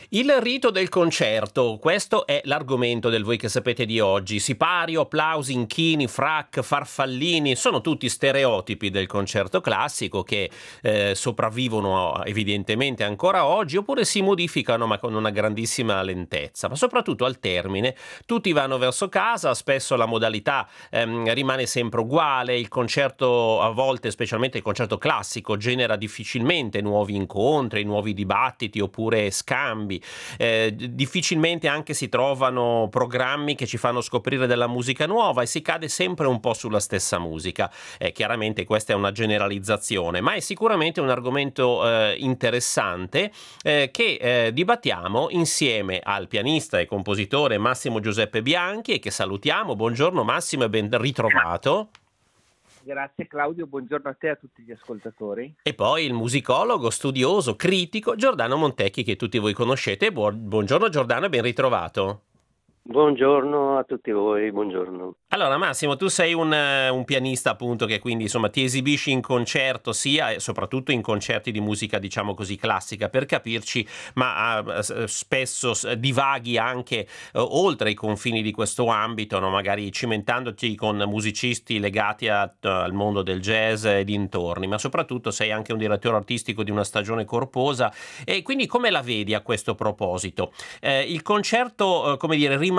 Il rito del concerto, questo è l'argomento del Voi che sapete di oggi. Sipario, applausi, inchini, frac, farfallini, sono tutti stereotipi del concerto classico che sopravvivono evidentemente ancora oggi, oppure si modificano ma con una grandissima lentezza. Ma soprattutto al termine tutti vanno verso casa, spesso la modalità rimane sempre uguale, il concerto a volte, specialmente il concerto classico, genera difficilmente nuovi incontri, nuovi dibattiti oppure scambi. Difficilmente anche si trovano programmi che ci fanno scoprire della musica nuova e si cade sempre un po' sulla stessa musica. Chiaramente questa è una generalizzazione, ma è sicuramente un argomento interessante che dibattiamo insieme al pianista e compositore Massimo Giuseppe Bianchi, e che salutiamo. Buongiorno Massimo e ben ritrovato. Grazie Claudio, buongiorno a te e a tutti gli ascoltatori. E poi il musicologo, studioso, critico Giordano Montecchi, che tutti voi conoscete. Buongiorno Giordano e ben ritrovato. Buongiorno a tutti voi, buongiorno. Allora Massimo, tu sei un pianista appunto che quindi insomma ti esibisci in concerto sia e soprattutto in concerti di musica diciamo così classica per capirci, ma spesso divaghi anche oltre i confini di questo ambito, no? Magari cimentandoti con musicisti legati al mondo del jazz e dintorni, ma soprattutto sei anche un direttore artistico di una stagione corposa, e quindi come la vedi a questo proposito? Il concerto come dire rimane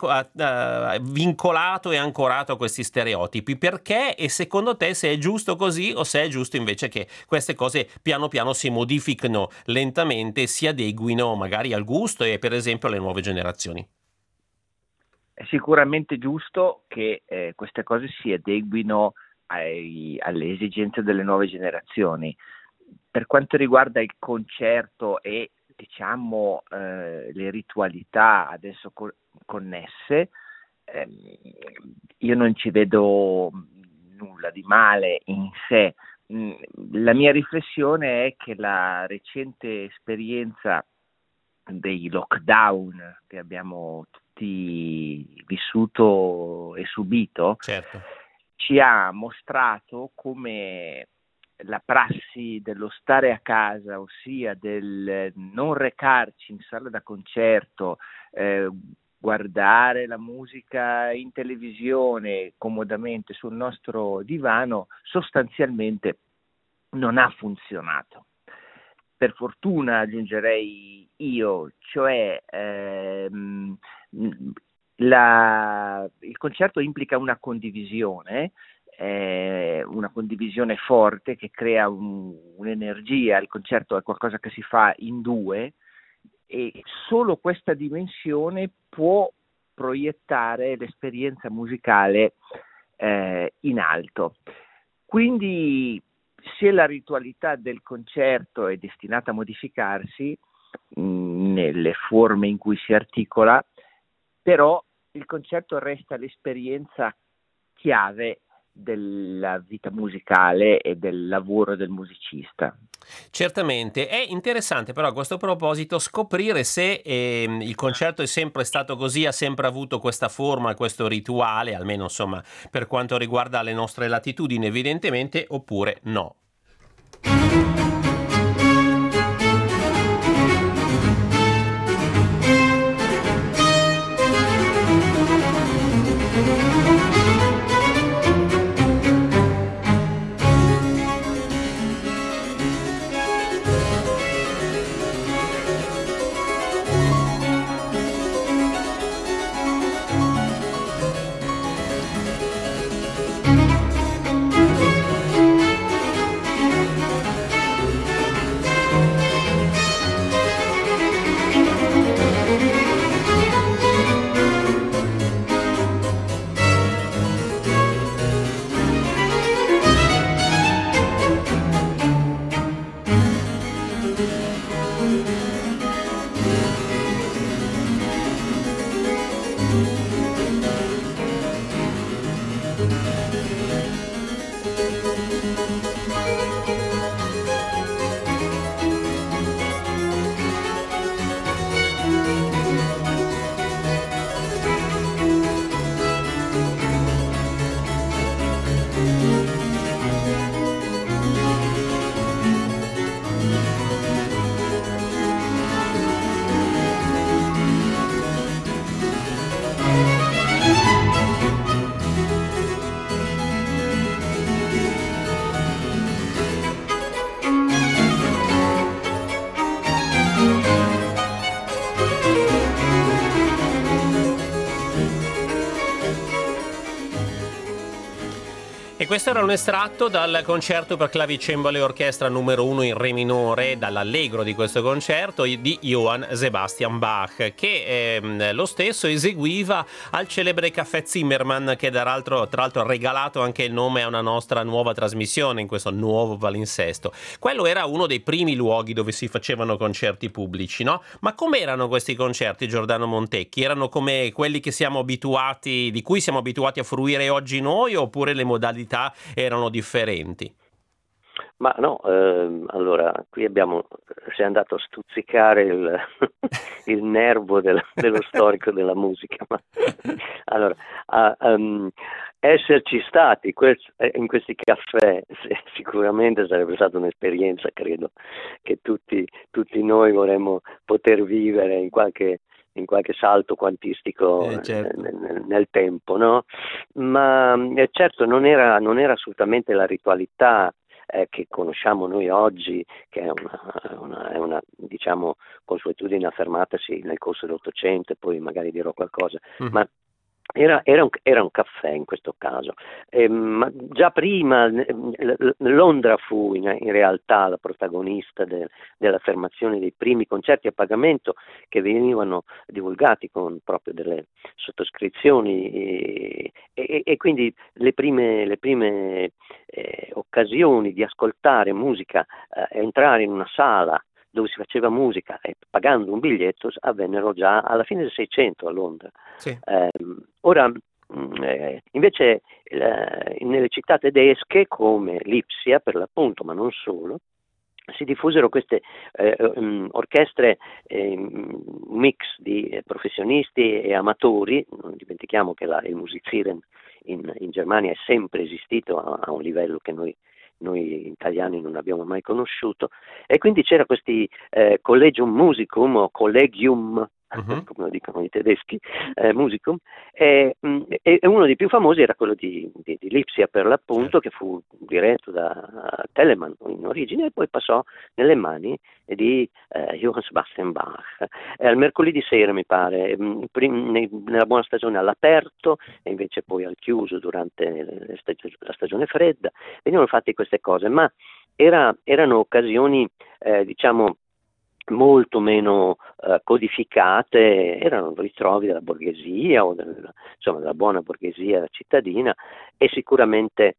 vincolato e ancorato a questi stereotipi, perché? E secondo te se è giusto così o se è giusto invece che queste cose piano piano si modifichino lentamente e si adeguino magari al gusto e per esempio alle nuove generazioni? È sicuramente giusto che queste cose si adeguino alle esigenze delle nuove generazioni. Per quanto riguarda il concerto e diciamo le ritualità adesso connesse, io non ci vedo nulla di male in sé. La mia riflessione è che la recente esperienza dei lockdown che abbiamo tutti vissuto e subito, certo, ci ha mostrato come la prassi dello stare a casa, ossia del non recarci in sala da concerto, guardare la musica in televisione comodamente sul nostro divano, sostanzialmente non ha funzionato. Per fortuna aggiungerei io, cioè il concerto implica una condivisione forte che crea un'energia. Il concerto è qualcosa che si fa in due e solo questa dimensione può proiettare l'esperienza musicale in alto. Quindi se la ritualità del concerto è destinata a modificarsi nelle forme in cui si articola, però il concerto resta l'esperienza chiave della vita musicale e del lavoro del musicista. Certamente, è interessante però a questo proposito scoprire se il concerto è sempre stato così, ha sempre avuto questa forma, questo rituale, almeno insomma per quanto riguarda le nostre latitudini evidentemente, oppure no. questo era un estratto dal concerto per clavicembalo e orchestra numero 1 in re minore, dall'allegro di questo concerto di Johann Sebastian Bach, che lo stesso eseguiva al celebre Caffè Zimmermann, che tra l'altro ha regalato anche il nome a una nostra nuova trasmissione in questo nuovo palinsesto. Quello era uno dei primi luoghi dove si facevano concerti pubblici, no? Ma com'erano questi concerti, Giordano Montecchi? Erano come quelli che di cui siamo abituati a fruire oggi noi, oppure le modalità erano differenti? Ma no, allora, qui si è andato a stuzzicare il nervo dello storico della musica. Ma, allora, esserci stati in questi caffè sicuramente sarebbe stata un'esperienza, credo, che tutti noi vorremmo poter vivere in qualche salto quantistico Certo. nel tempo, no? Ma certo non era assolutamente la ritualità che conosciamo noi oggi, che è una diciamo consuetudine affermatasi nel corso dell'Ottocento, e poi magari dirò qualcosa, ma era un caffè in questo caso. Ma già prima Londra fu in realtà la protagonista dell'affermazione dei primi concerti a pagamento, che venivano divulgati con proprio delle sottoscrizioni, e quindi le prime occasioni di ascoltare musica, entrare in una sala dove si faceva musica e pagando un biglietto avvennero già alla fine del Seicento a Londra. Sì. Ora, invece, nelle città tedesche come Lipsia, per l'appunto, ma non solo, si diffusero queste orchestre, un mix di professionisti e amatori. Non dimentichiamo che il Musizieren in Germania è sempre esistito a un livello che noi italiani non abbiamo mai conosciuto, e quindi c'era questi Collegium Musicum o Collegium, come lo dicono i tedeschi, Musicum, e uno dei più famosi era quello di Lipsia, per l'appunto, che fu diretto da Telemann in origine e poi passò nelle mani di Johann Sebastian Bach. Al mercoledì sera, mi pare, nella buona stagione all'aperto e invece poi al chiuso durante la stagione fredda, venivano fatte queste cose, ma erano occasioni diciamo molto meno codificate, erano ritrovi della borghesia o della buona borghesia cittadina, e sicuramente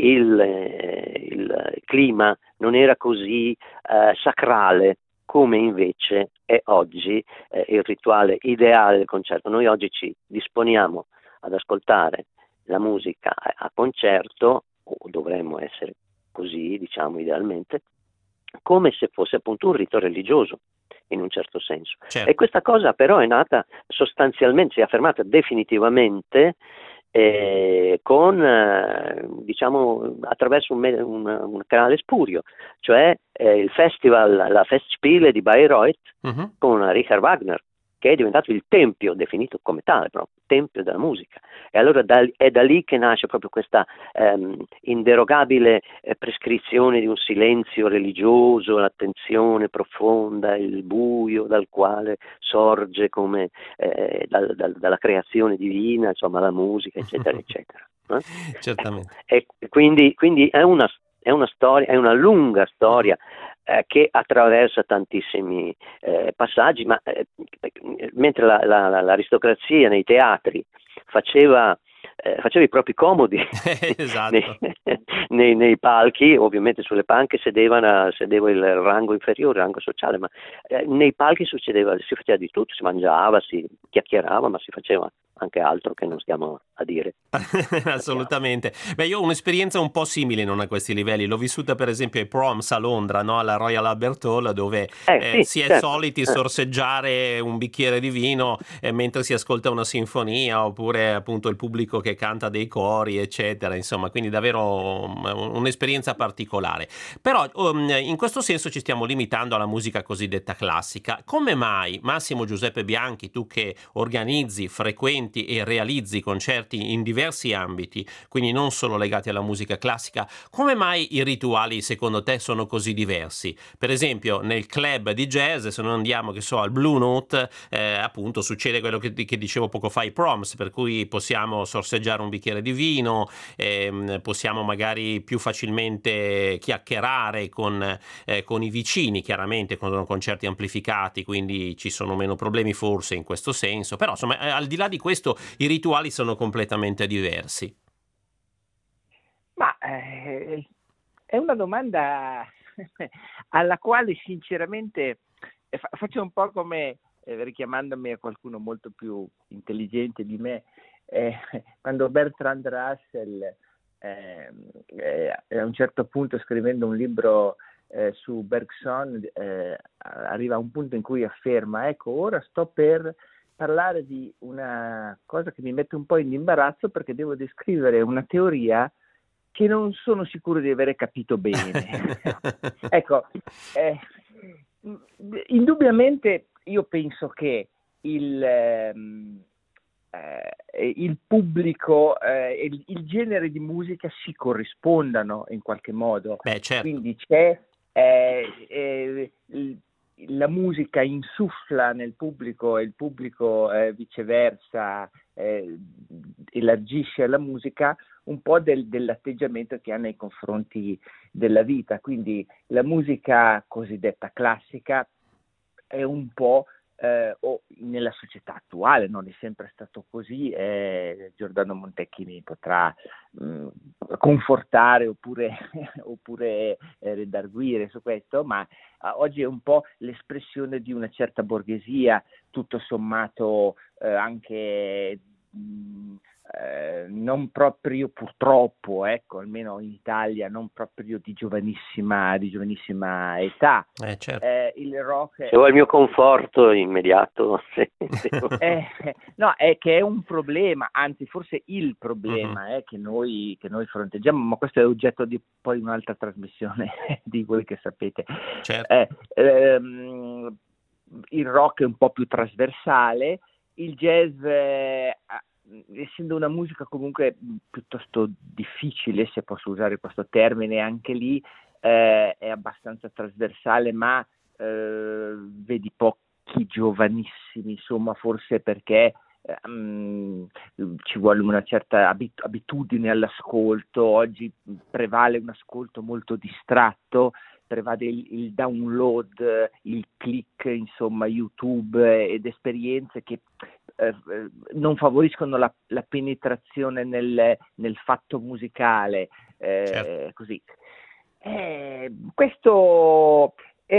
il clima non era così sacrale come invece è oggi il rituale ideale del concerto. Noi oggi ci disponiamo ad ascoltare la musica a concerto, o dovremmo essere così, diciamo, idealmente, come se fosse appunto un rito religioso, in un certo senso. Certo. E questa cosa però è nata sostanzialmente, si è affermata definitivamente diciamo attraverso un canale spurio, cioè il festival, la Festspiele di Bayreuth con Richard Wagner, che è diventato il tempio, definito come tale, proprio tempio della musica. E allora è da lì che nasce proprio questa inderogabile prescrizione di un silenzio religioso, l'attenzione profonda, il buio dal quale sorge come dalla creazione divina, insomma, la musica, eccetera, eccetera. Certamente. E quindi è una storia, è una lunga storia che attraversa tantissimi passaggi, ma mentre l'aristocrazia nei teatri faceva i propri comodi Esatto. nei palchi, ovviamente sulle panche sedeva il rango inferiore, il rango sociale, ma nei palchi si faceva di tutto, si mangiava, si chiacchierava, ma si faceva anche altro che non stiamo a dire. Assolutamente. Beh, io ho un'esperienza un po' simile, non a questi livelli. L'ho vissuta per esempio ai Proms a Londra, no? Alla Royal Albert Hall, dove sì, si è certo. soliti sorseggiare un bicchiere di vino mentre si ascolta una sinfonia, oppure appunto il pubblico che canta dei cori, eccetera. Insomma, quindi davvero un'esperienza particolare. Però in questo senso ci stiamo limitando alla musica cosiddetta classica. Come mai, Massimo Giuseppe Bianchi, tu che organizzi, frequenti frequenti e realizzi concerti in diversi ambiti, quindi non solo legati alla musica classica, come mai i rituali secondo te sono così diversi? Per esempio nel club di jazz, se noi andiamo che so al Blue Note, appunto succede quello che dicevo poco fa, i proms, per cui possiamo sorseggiare un bicchiere di vino, possiamo magari più facilmente chiacchierare con i vicini, chiaramente con concerti amplificati, quindi ci sono meno problemi forse in questo senso, però insomma al di là di questo i rituali sono completamente diversi. Ma è una domanda alla quale sinceramente faccio un po' come, richiamandomi a qualcuno molto più intelligente di me, quando Bertrand Russell a un certo punto, scrivendo un libro su Bergson, arriva a un punto in cui afferma: ecco, ora sto per parlare di una cosa che mi mette un po' in imbarazzo, perché devo descrivere una teoria che non sono sicuro di avere capito bene. Ecco, indubbiamente io penso che il pubblico e il genere di musica si corrispondano in qualche modo. Beh, certo. Quindi c'è la musica insuffla nel pubblico e il pubblico viceversa elargisce alla musica un po' dell'atteggiamento che ha nei confronti della vita. Quindi la musica cosiddetta classica è un po' o nella società attuale, non è sempre stato così, Giordano Montecchi mi potrà confortare oppure redarguire su questo, ma oggi è un po' l'espressione di una certa borghesia, tutto sommato anche non proprio, purtroppo, ecco, almeno in Italia, non proprio di giovanissima età. Certo. Il rock se vuoi il mio conforto immediato. No, è che è un problema, anzi forse il problema che noi fronteggiamo, ma questo è oggetto di poi un'altra trasmissione di voi che sapete. Certo. Il rock è un po' più trasversale, il jazz essendo una musica comunque piuttosto difficile, se posso usare questo termine, anche lì è abbastanza trasversale, ma vedi pochi giovanissimi, insomma, forse perché ci vuole una certa abitudine all'ascolto. Oggi prevale un ascolto molto distratto, prevale il download, il click, insomma, YouTube ed esperienze che non favoriscono la penetrazione nel fatto musicale, Certo. così. Questo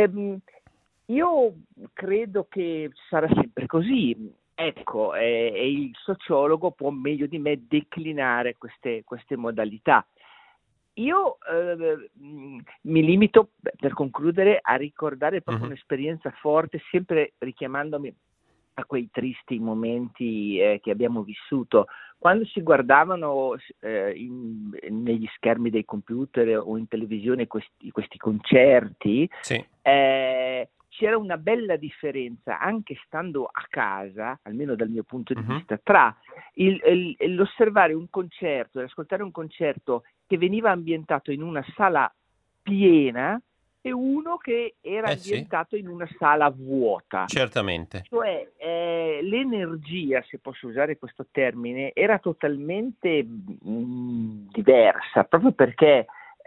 io credo che sarà sempre così. Ecco, e il sociologo può meglio di me declinare queste modalità. Io mi limito, per concludere, a ricordare proprio un'esperienza forte, sempre richiamandomi a quei tristi momenti che abbiamo vissuto, quando si guardavano negli schermi dei computer o in televisione questi concerti. Sì. C'era una bella differenza, anche stando a casa, almeno dal mio punto di vista, tra l'osservare un concerto, l'ascoltare un concerto che veniva ambientato in una sala piena e uno che era ambientato in una sala vuota. Certamente. Cioè l'energia, se posso usare questo termine, era totalmente diversa, proprio perché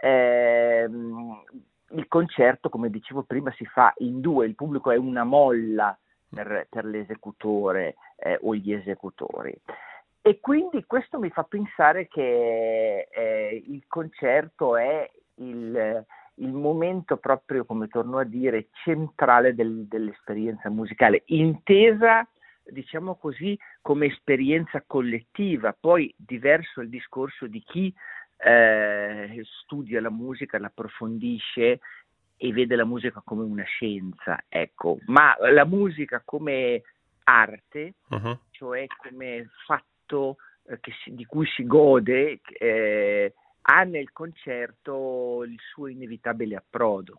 il concerto, come dicevo prima, si fa in due, il pubblico è una molla per l'esecutore o gli esecutori. E quindi questo mi fa pensare che il concerto è il momento proprio, come torno a dire, centrale dell'esperienza musicale, intesa, diciamo così, come esperienza collettiva. Poi diverso il discorso di chi studia la musica, l'approfondisce e vede la musica come una scienza, ecco, ma la musica come arte, cioè come fatto di cui si gode, ha nel concerto il suo inevitabile approdo.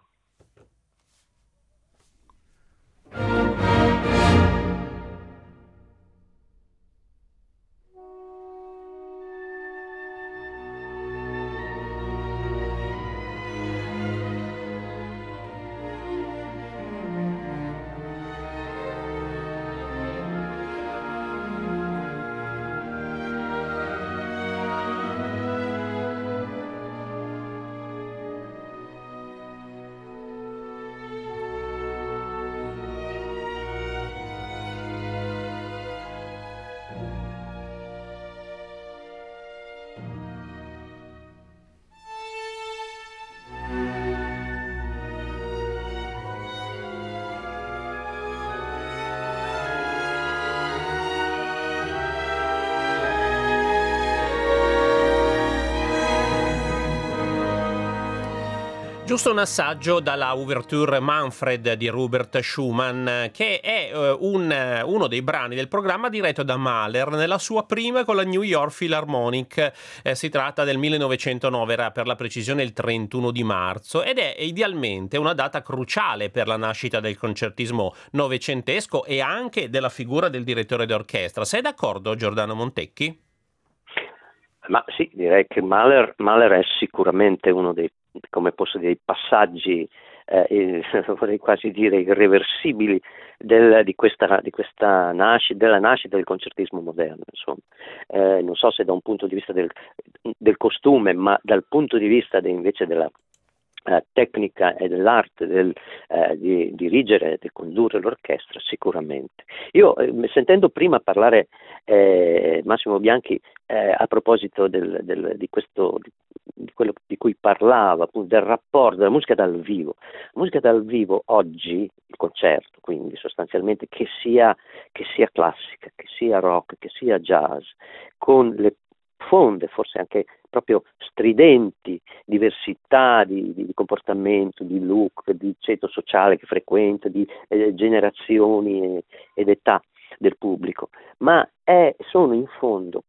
Giusto un assaggio dalla Ouverture Manfred di Robert Schumann, che è uno dei brani del programma diretto da Mahler nella sua prima con la New York Philharmonic. Si tratta del 1909, era per la precisione il 31 di marzo, ed è idealmente una data cruciale per la nascita del concertismo novecentesco e anche della figura del direttore d'orchestra. Sei d'accordo, Giordano Montecchi? Ma sì, direi che Mahler è sicuramente uno dei, come posso dire, i passaggi, vorrei quasi dire irreversibili della nascita del concertismo moderno. Insomma, non so se da un punto di vista del costume, ma dal punto di vista invece della tecnica e dell'arte di dirigere e condurre l'orchestra, sicuramente. Io, sentendo prima parlare Massimo Bianchi a proposito di quello di cui parlava, appunto, del rapporto della musica dal vivo. La musica dal vivo oggi, il concerto, quindi sostanzialmente che sia classica, che sia rock, che sia jazz, con le profonde, forse anche proprio stridenti diversità di comportamento, di look, di ceto sociale che frequenta, di generazioni ed età del pubblico, ma sono in fondo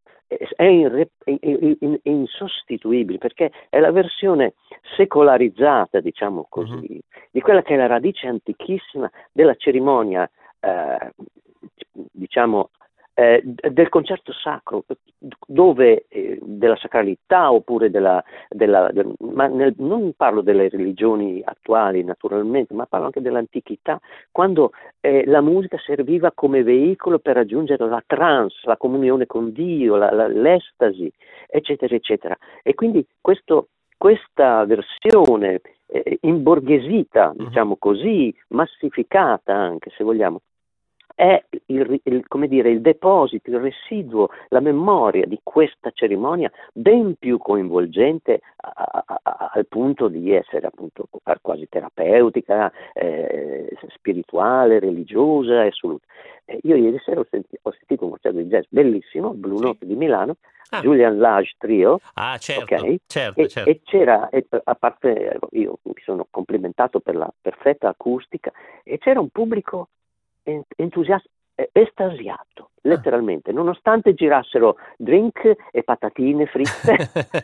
insostituibili, perché è la versione secolarizzata, diciamo così, di quella che è la radice antichissima della cerimonia, diciamo, del concerto sacro, dove della sacralità, oppure non parlo delle religioni attuali naturalmente, ma parlo anche dell'antichità, quando la musica serviva come veicolo per raggiungere la trance, la comunione con Dio, l'estasi, eccetera eccetera. E quindi questa versione imborghesita, diciamo così, massificata anche, se vogliamo, è come dire, il deposito, il residuo, la memoria di questa cerimonia ben più coinvolgente al punto di essere appunto quasi terapeutica, spirituale, religiosa, assoluta. Io ieri sera ho sentito un concerto di jazz bellissimo, Blue Note di Milano, Julian Lage Trio. Certo, okay? certo. E c'era, a parte io mi sono complimentato per la perfetta acustica, e c'era un pubblico entusiasta, estasiato, letteralmente, nonostante girassero drink e patatine fritte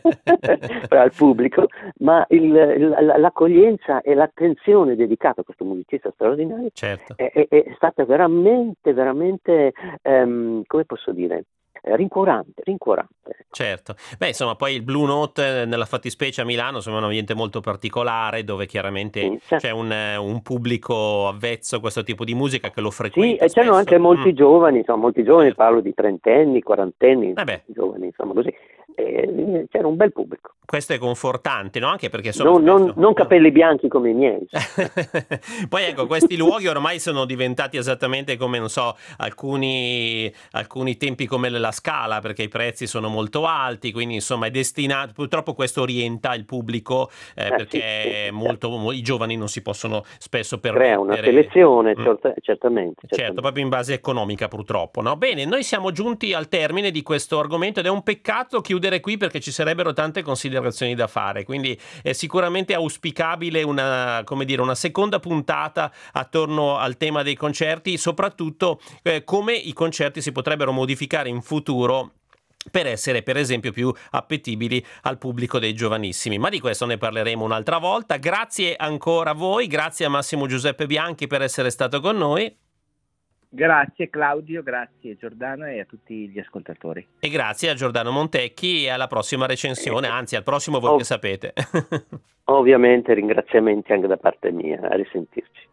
al pubblico, ma l'accoglienza e l'attenzione dedicata a questo musicista straordinario, certo, è stata veramente, veramente, come posso dire, rincuorante. Certo. Beh, insomma, poi il Blue Note nella fattispecie a Milano, insomma, è un ambiente molto particolare, dove chiaramente c'è un pubblico avvezzo a questo tipo di musica che lo frequenta. Sì, e c'erano anche molti giovani, insomma, certo. Parlo di trentenni, quarantenni, giovani, insomma, così. C'era un bel pubblico. Questo è confortante, no? Anche perché sono non capelli bianchi come i miei. Poi ecco, questi luoghi ormai sono diventati esattamente come, non so, alcuni tempi come la Scala, perché i prezzi sono molto alti, quindi insomma è destinato, purtroppo questo orienta il pubblico, perché i giovani non si possono spesso permettere. Crea una selezione, certamente. Certo, proprio in base economica, purtroppo, no? Bene, noi siamo giunti al termine di questo argomento ed è un peccato chiudere qui, perché ci sarebbero tante considerazioni da fare, quindi è sicuramente auspicabile una seconda puntata attorno al tema dei concerti, soprattutto come i concerti si potrebbero modificare in futuro per essere, per esempio, più appetibili al pubblico dei giovanissimi. Ma di questo ne parleremo un'altra volta. Grazie ancora a voi, grazie a Massimo Giuseppe Bianchi per essere stato con noi. Grazie Claudio, grazie Giordano e a tutti gli ascoltatori. E grazie a Giordano Montecchi, e alla prossima recensione, anzi al prossimo Voi che sapete. Ovviamente ringraziamenti anche da parte mia, a risentirci.